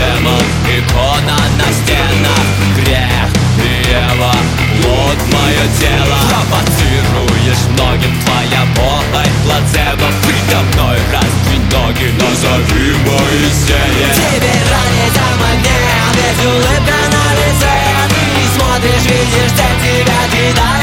демон, икона на стенах. Грех и Ева, плод мое тело. Провоцируешь многим, твоя похоть плацебо. Предо мной раздвинь ноги, назови Моисея. Тебе нравится момент, ведь улыбка на лице. Ты смотришь, видишь, цель тебя кидает.